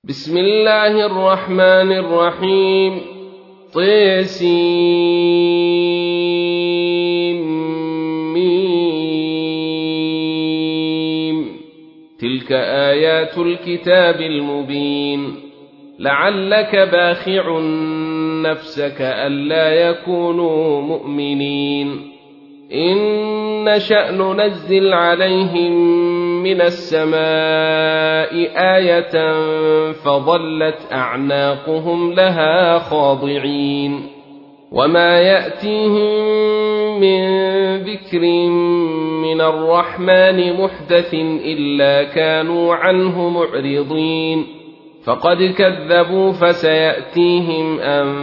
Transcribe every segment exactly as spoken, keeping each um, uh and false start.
بسم الله الرحمن الرحيم. طسيم. تلك آيات الكتاب المبين. لعلك باخع نفسك ألا يكونوا مؤمنين. إن نشأ ننزل عليهم من السماء آية فظلت أعناقهم لها خاضعين. وما يأتيهم من ذكر من الرحمن محدث إلا كانوا عنه معرضين. فقد كذبوا فسيأتيهم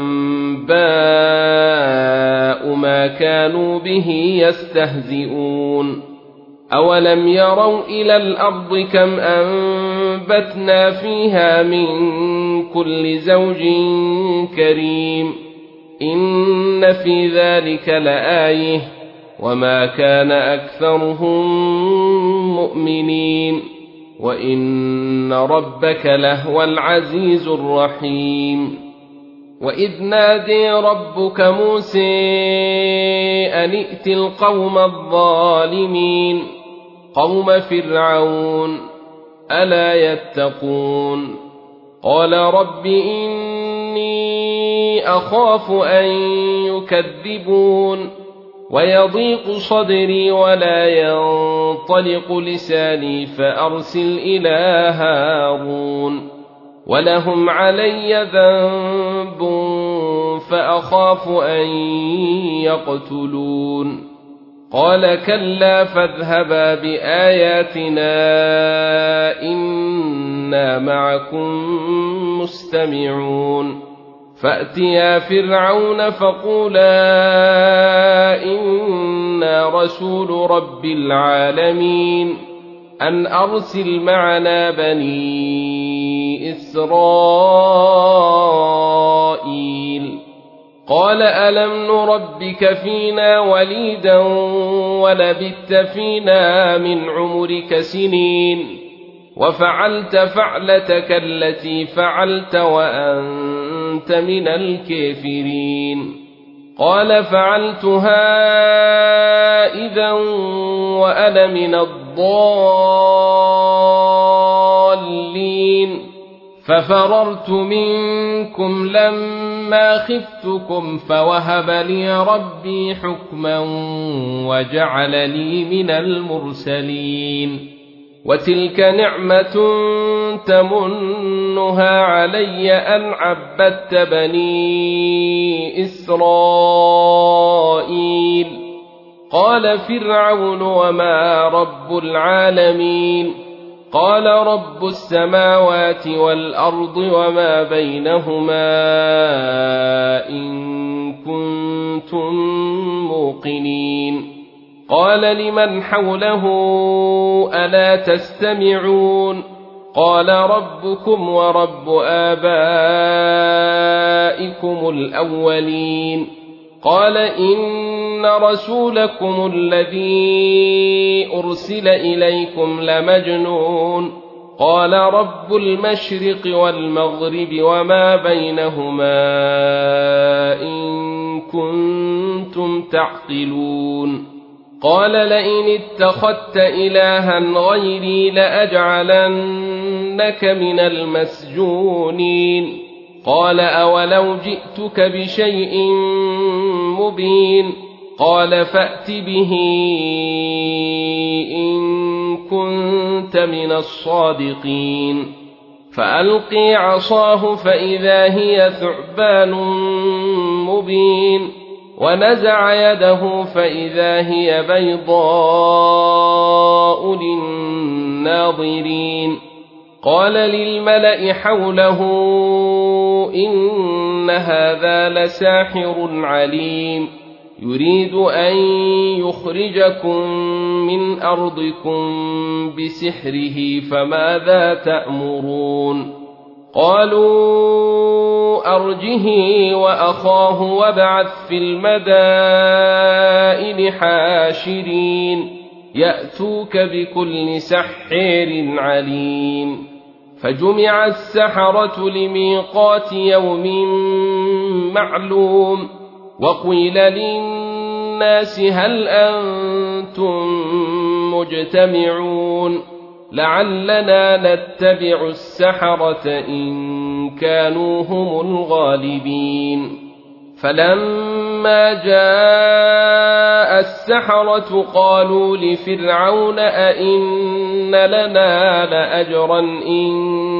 أنباء ما كانوا به يستهزئون. أولم يروا إلى الأرض كم أنبتنا فيها من كل زوج كريم. إن في ذلك لآية وما كان أكثرهم مؤمنين وإن ربك لهو العزيز الرحيم. وإذ نادي ربك موسى أن ائت القوم الظالمين قوم فرعون ألا يتقون. قال رب إني أخاف أن يكذبون ويضيق صدري ولا ينطلق لساني فأرسل إلى هارون ولهم علي ذنب فأخاف أن يقتلون. قال كلا فاذهبا بآياتنا إنا معكم مستمعون. فأتيا فرعون فقولا إنا رسول رب العالمين أن أرسل معنا بني إسرائيل. قال ألم نربك فينا وليدا ولبثت فينا من عمرك سنين وفعلت فعلتك التي فعلت وأنت من الكافرين. قال فعلتها إذا وأنا من الضالين ففررت منكم لما خفتكم فوهب لي ربي حكما وجعلني من المرسلين. وتلك نعمة تمنها علي أن عبدت بني إسرائيل. قال فرعون وما رب العالمين. قال رب السماوات والأرض وما بينهما إن كنتم موقنين. قال لمن حوله ألا تستمعون. قال ربكم ورب آبائكم الأولين. قال إن رسولكم الذي أرسل إليكم لمجنون. قال رب المشرق والمغرب وما بينهما إن كنتم تعقلون. قال لئن اتخذت إلها غيري لأجعلنك من المسجونين. قال أولو جئتك بشيء مبين. قال فأت به إن كنت من الصادقين. فألقي عصاه فإذا هي ثعبان مبين ونزع يده فإذا هي بيضاء للناظرين. قال للملأ حوله إن هذا لساحر عليم يريد أن يخرجكم من أرضكم بسحره فماذا تأمرون. قالوا أرجه وأخاه وابعث في المدائن حاشرين يأتوك بكل سحر عليم. فجمع السحرة لميقات يوم معلوم وقيل للناس هل أنتم مجتمعون لعلنا نتبع السحرة إن كانوا هم الغالبين فلما جاء السحرة قالوا لفرعون أئن لنا لأجرا إن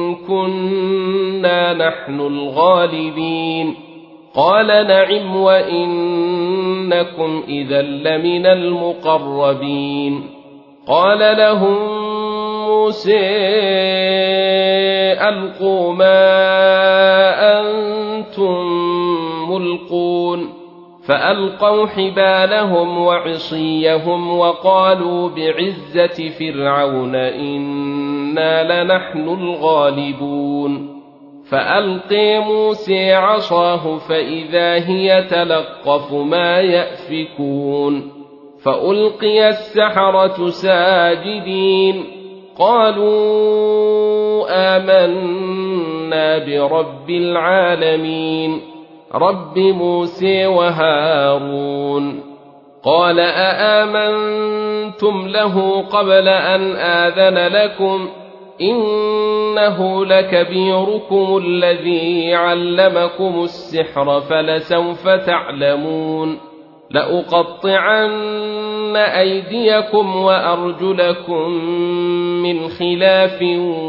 كنا نحن الغالبين قال نعم وإنكم إذا لمن المقربين قال لهم موسى ألقوا ما أنتم ملقون فألقوا حبالهم وعصيهم وقالوا بعزة فرعون إنا لنحن الغالبون فألقي موسى عصاه فإذا هي تلقف ما يأفكون فألقي السحرة ساجدين قالوا آمنا برب العالمين رب موسى وهارون قال أآمنتم له قبل أن آذن لكم إنه لكبيركم الذي علمكم السحر فلسوف تعلمون لأقطعن أيديكم وأرجلكم من خلاف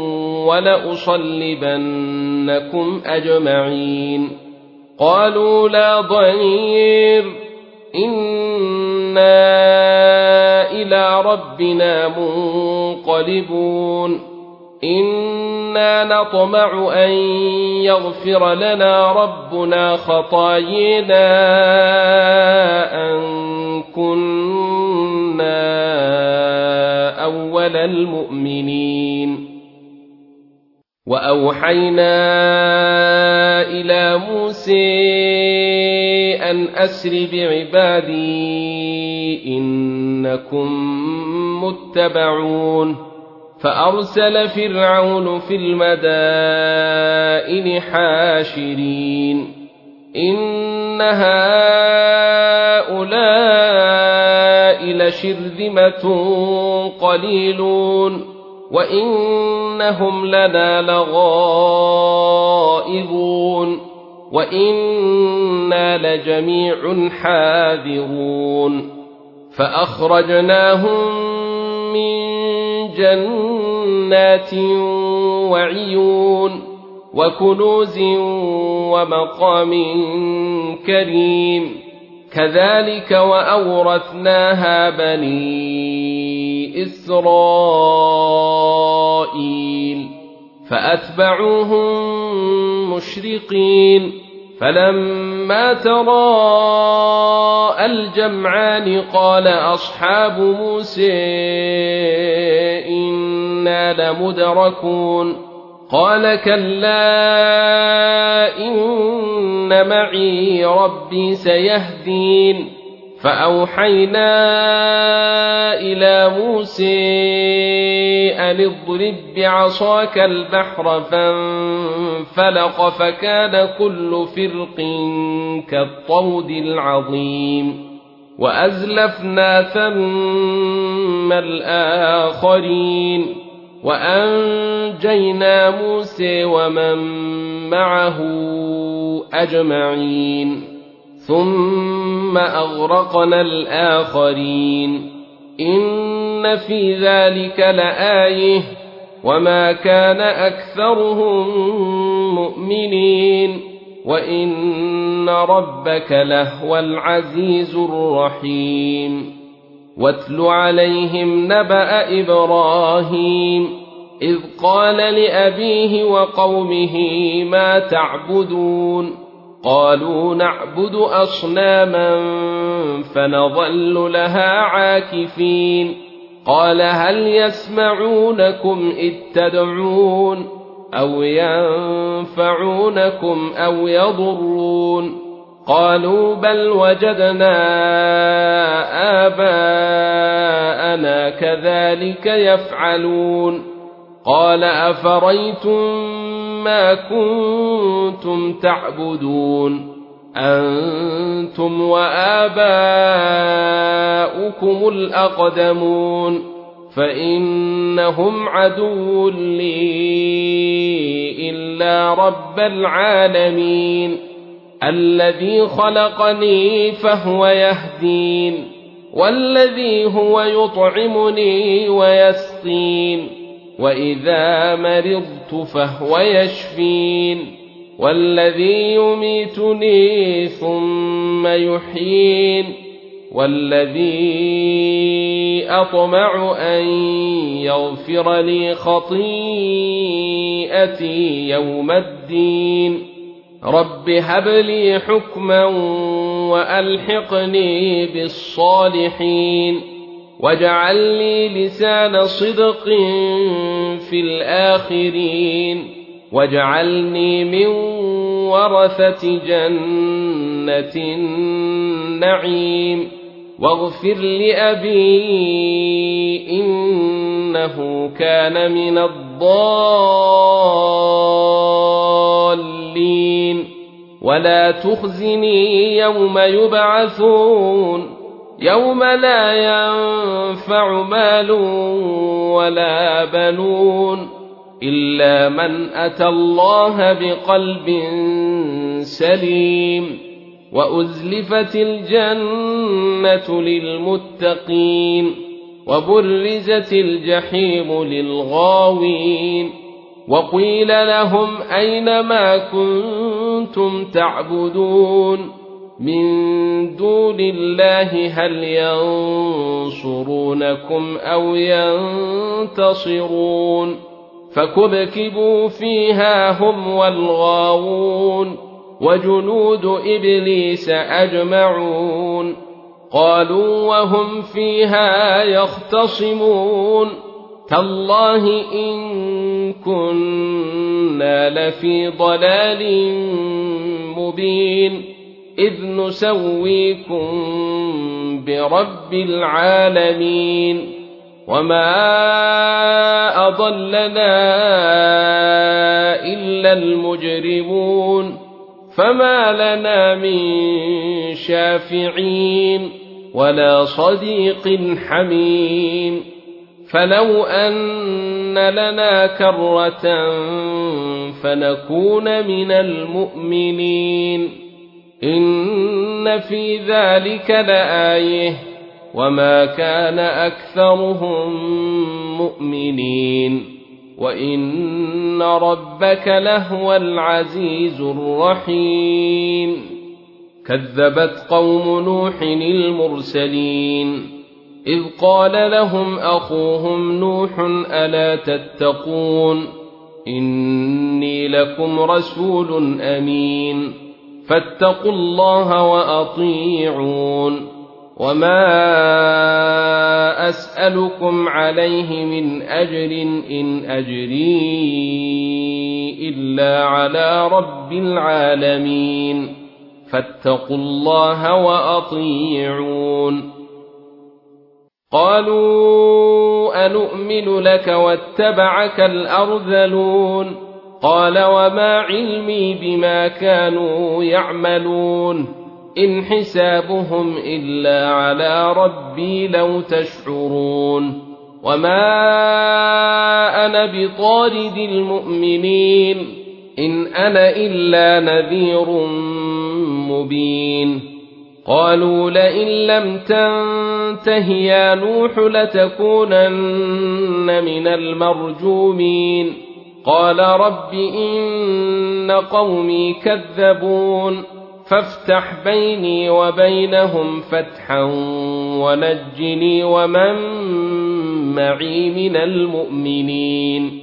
ولأصلبنكم أجمعين قالوا لا ضير إنا إلى ربنا منقلبون إنا نطمع أن يغفر لنا ربنا خطايانا أن كنا أول المؤمنين وأوحينا إلى موسى أن أسر بعبادي إنكم متبعون فأرسل فرعون في المدائن حاشرين إن هؤلاء لشرذمة قليلون وإنهم لنا لغائظون وإنا لجميع حاذرون فأخرجناهم من جنات وعيون وكنوز ومقام كريم كذلك وأورثناها بني إسرائيل فأتبعوهم مشرقين فلما تراءى الجمعان قال أصحاب موسى إنا لمدركون قال كلا إن معي ربي سيهدين فأوحينا إلى موسى أن اضرب بعصاك البحر فانفلق فكان كل فرق كالطود العظيم وأزلفنا ثم الآخرين وأنجينا موسى ومن معه أجمعين ثم أغرقنا الآخرين إن في ذلك لآية وما كان أكثرهم مؤمنين وإن ربك لهو العزيز الرحيم واتل عليهم نبأ إبراهيم إذ قال لأبيه وقومه ما تعبدون قالوا نعبد أصناما فنظل لها عاكفين قال هل يسمعونكم إذ تدعون أو ينفعونكم أو يضرون قالوا بل وجدنا آباءنا كذلك يفعلون قال أفريتم ما كنتم تعبدون أنتم وآباؤكم الأقدمون فإنهم عدو لي إلا رب العالمين الذي خلقني فهو يهدين والذي هو يطعمني ويسقين وإذا مرضت فهو يشفين والذي يميتني ثم يحيين والذي أطمع أن يغفر لي خطيئتي يوم الدين رب هب لي حكما وألحقني بالصالحين واجعل لي لسان صدق في الآخرين واجعلني من ورثة جنة النعيم واغفر لأبي إنه كان من الضالين ولا تخزني يوم يبعثون يوم لا ينفع مال ولا بنون إلا من أتى الله بقلب سليم وأزلفت الجنة للمتقين وبرزت الجحيم للغاوين وقيل لهم أين ما كنتم تعبدون من دون الله هل ينصرونكم أو ينتصرون فكبكبوا فيها هم والغاوون وجنود إبليس أجمعون قالوا وهم فيها يختصمون تالله إن كنا لفي ضلال مبين إذ نسويكم برب العالمين وما أضلنا إلا المجرمون فما لنا من شافعين ولا صديق حميم فلو أن لنا كرة فنكون من المؤمنين إن في ذلك لآية وما كان أكثرهم مؤمنين وإن ربك لهو العزيز الرحيم كذبت قوم نوح المرسلين إذ قال لهم أخوهم نوح ألا تتقون إني لكم رسول أمين فاتقوا الله وأطيعون وما أسألكم عليه من أجر إن أجري إلا على رب العالمين فاتقوا الله وأطيعون قالوا أنؤمن لك واتبعك الأرذلون قال وما علمي بما كانوا يعملون إن حسابهم إلا على ربي لو تشعرون وما أنا بطارد المؤمنين إن أنا إلا نذير مبين قالوا لئن لم تنته يا نوح لتكونن من المرجومين قال رب إن قومي كذبون فافتح بيني وبينهم فتحا ونجني ومن معي من المؤمنين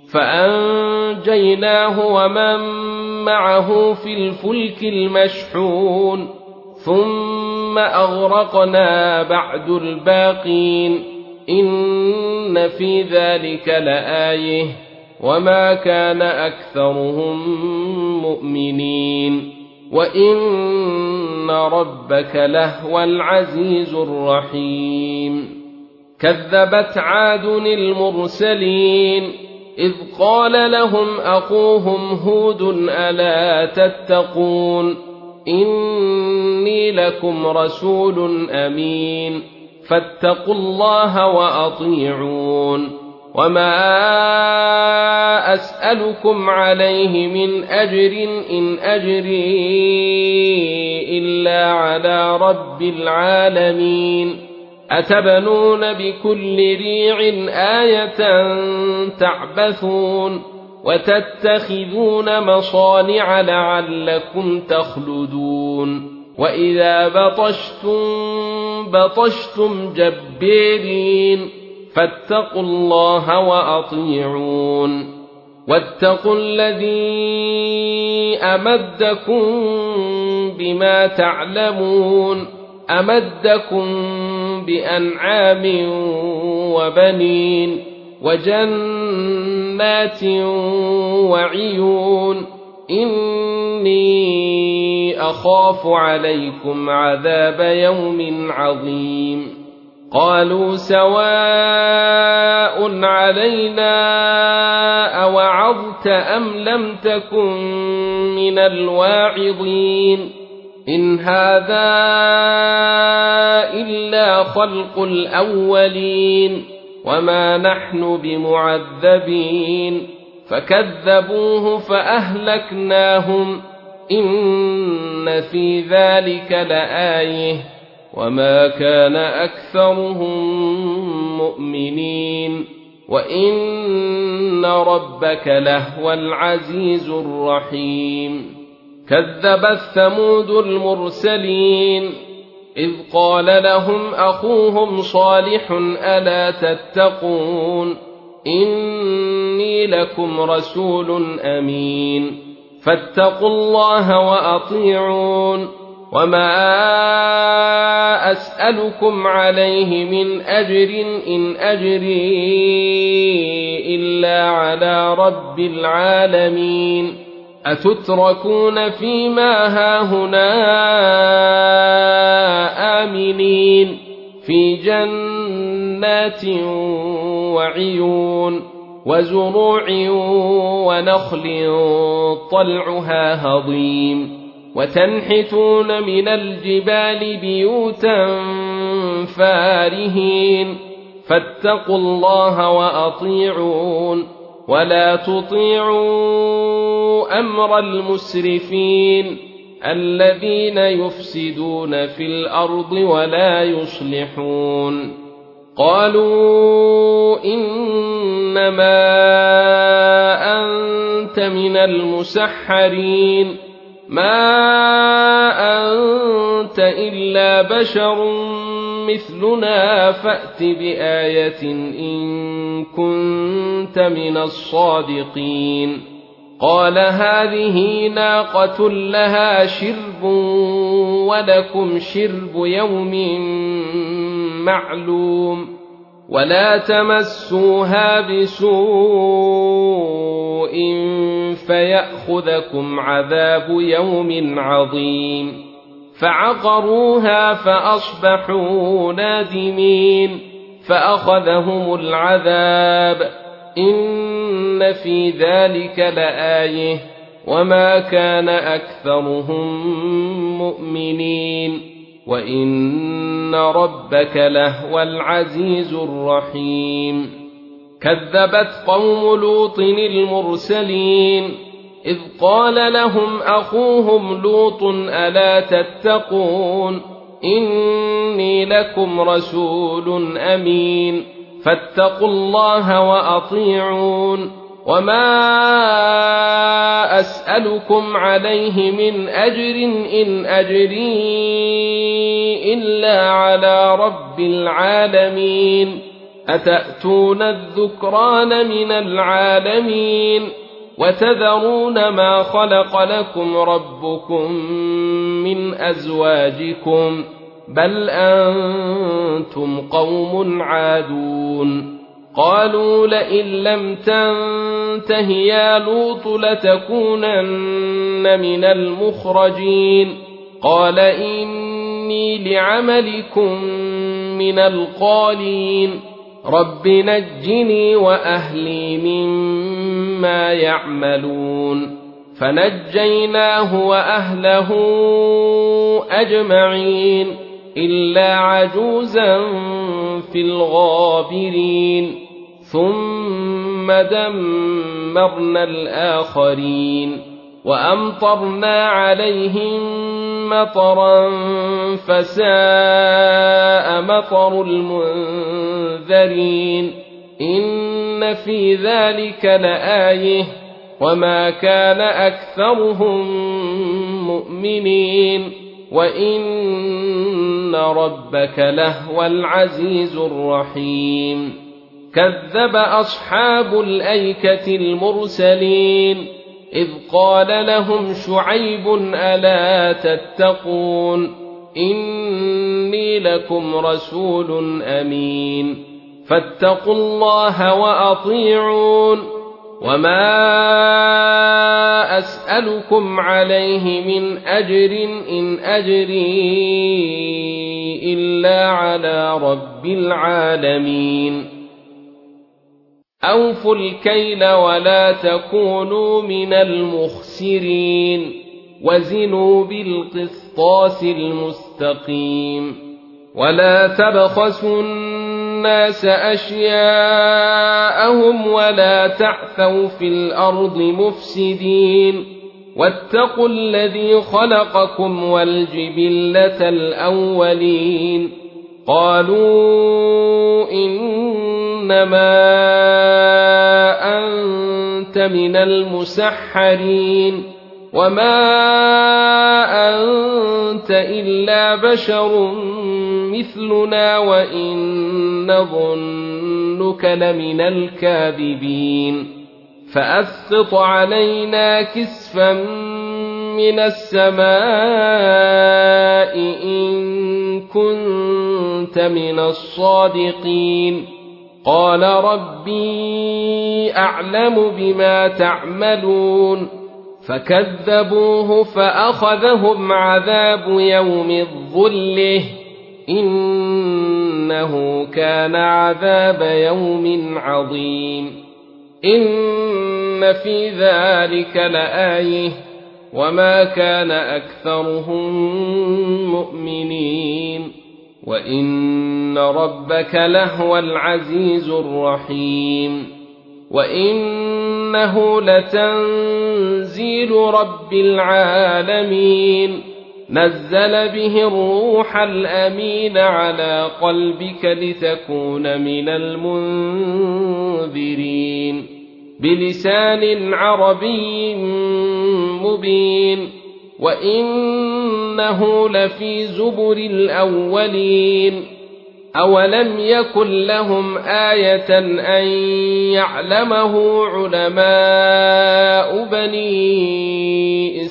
فأنجيناه ومن معه في الفلك المشحون ثم أغرقنا بعد الباقين إن في ذلك لآية وما كان أكثرهم مؤمنين وإن ربك لهو العزيز الرحيم كذبت عاد المرسلين إذ قال لهم أخوهم هود ألا تتقون إني لكم رسول أمين فاتقوا الله وأطيعون وما أسألكم عليه من أجر إن أجري إلا على رب العالمين أتبنون بكل ريع آية تعبثون وتتخذون مصانع لعلكم تخلدون وإذا بطشتم بطشتم جبارين فاتقوا الله وأطيعون واتقوا الذي أمدكم بما تعلمون أمدكم بأنعام وبنين وجنات وعيون إني أخاف عليكم عذاب يوم عظيم قالوا سواء علينا أوعظت أم لم تكن من الواعظين إن هذا إلا خلق الأولين وما نحن بمعذبين فكذبوه فأهلكناهم إن في ذلك لآية وما كان أكثرهم مؤمنين وإن ربك لهو العزيز الرحيم كذبت ثمود المرسلين إذ قال لهم أخوهم صالح ألا تتقون إني لكم رسول أمين فاتقوا الله وأطيعون وما أسألكم عليه من أجر إن أجري إلا على رب العالمين أتتركون فيما هاهنا آمنين في جنات وعيون وزروع ونخل طلعها هضيم وتنحتون من الجبال بيوتا فارهين فاتقوا الله وأطيعون ولا تطيعوا أمر المسرفين الذين يفسدون في الأرض ولا يصلحون قالوا إنما أنت من المسحرين ما أنت إلا بشر مثلنا فأت بآية إن كنت من الصادقين قال هذه ناقة لها شرب ولكم شرب يوم معلوم ولا تمسوها بسوء فيأخذكم عذاب يوم عظيم فعقروها فأصبحوا نادمين فأخذهم العذاب إن في ذلك لآية وما كان أكثرهم مؤمنين وإن ربك لهو العزيز الرحيم كذبت قوم لوط المرسلين إذ قال لهم أخوهم لوط ألا تتقون إني لكم رسول أمين فاتقوا الله وأطيعون وما أسألكم عليه من أجر إن أجري إلا على رب العالمين أتأتون الذكران من العالمين وتذرون ما خلق لكم ربكم من أزواجكم بل أنتم قوم عادون قالوا لئن لم تنته يا لوط لتكونن من المخرجين قال إني لعملكم من القالين رب نجني وأهلي مما يعملون فنجيناه وأهله أجمعين إلا عجوزا في الغابرين ثم دمرنا الآخرين وأمطرنا عليهم مطرا فساء مطر المنذرين إن في ذلك لآية وما كان أكثرهم مؤمنين وإن ربك لهو العزيز الرحيم كذب أصحاب الأيكة المرسلين إذ قال لهم شعيب ألا تتقون إني لكم رسول أمين فاتقوا الله وأطيعون وما أسألكم عليه من أجر إن أجري إلا على رب العالمين أوفوا الكيل ولا تكونوا من المخسرين وزنوا بالقسطاس المستقيم ولا تبخسوا الناس أشياءهم ولا تعثوا في الأرض مفسدين واتقوا الذي خلقكم والجبلة الأولين قالوا إنما أنت من المسحرين وما أنت إلا بشر مثلنا وإن نظنك لمن الكاذبين فأسقط علينا كسفا من السماء إن كنت من الصادقين قال ربي أعلم بما تعملون فكذبوه فأخذهم عذاب يوم الظله إنه كان عذاب يوم عظيم إن في ذلك لآية وما كان أكثرهم مؤمنين وإن ربك لهو العزيز الرحيم وإنه لتنزيل رب العالمين نزل به الروح الأمين على قلبك لتكون من المنذرين بلسان عربي مبين وإنه لفي زبر الأولين أولم يكن لهم آية أن يعلمه علماء بني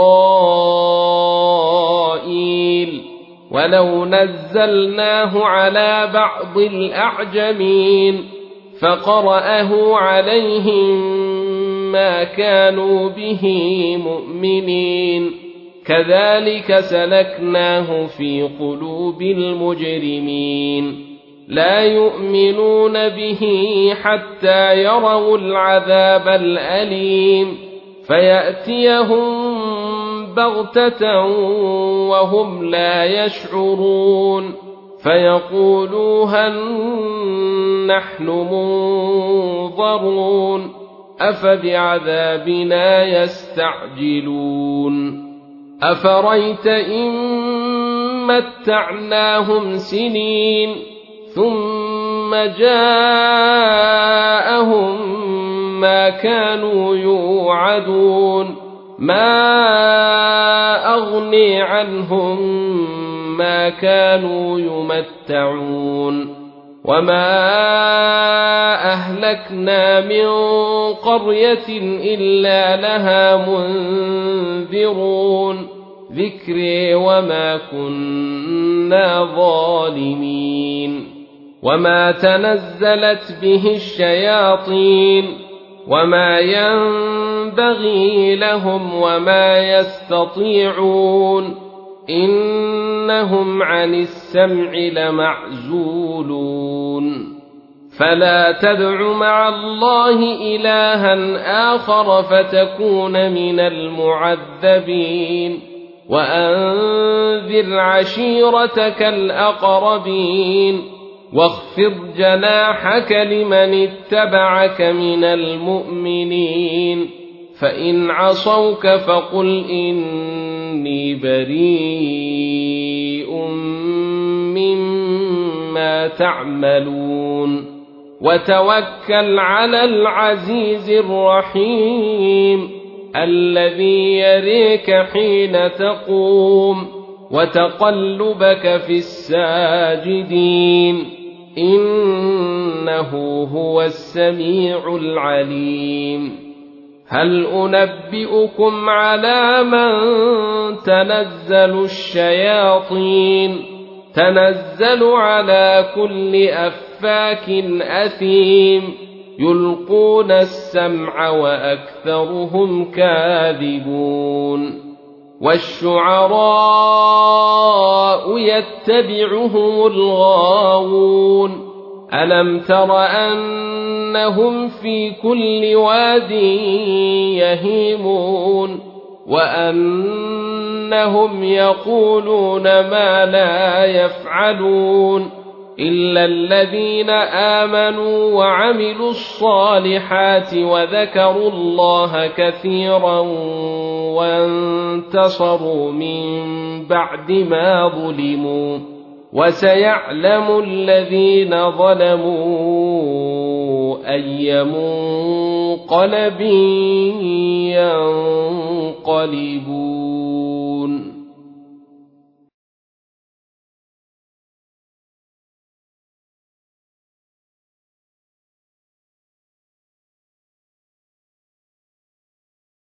إسرائيل ولو نزلناه على بعض الأعجمين فقرأه عليهم ما كانوا به مؤمنين كذلك سلكناه في قلوب المجرمين لا يؤمنون به حتى يروا العذاب الأليم فيأتيهم بغتة وهم لا يشعرون فيقولوا هل نحن منظرون أفبعذابنا يستعجلون أفريت إن متعناهم سنين ثم جاءهم ما كانوا يوعدون ما أغني عنهم ما كانوا يمتعون وما أهلكنا من قرية إلا لها منذرون ذكري وما كنا ظالمين وما تنزلت به الشياطين وما ينبغي لهم وما يستطيعون إنهم عن السمع لمعزولون فلا تدع مع الله إلها آخر فتكون من المعذبين وأنذر عشيرتك الأقربين واخفض جناحك لمن اتبعك من المؤمنين فإن عصوك فقل إني بريء مما تعملون وتوكل على العزيز الرحيم الذي يريك حين تقوم وتقلبك في الساجدين إنه هو السميع العليم هل أنبئكم على من تنزل الشياطين تنزل على كل أفاك أثيم يلقون السمع وأكثرهم كاذبون والشعراء يتبعهم الغاوون ألم تر أنهم في كل واد يهيمون وأنهم يقولون ما لا يفعلون إلا الذين آمنوا وعملوا الصالحات وذكروا الله كثيرا وانتصروا من بعد ما ظلموا وسيعلم الذين ظلموا أي منقلب ينقلبون.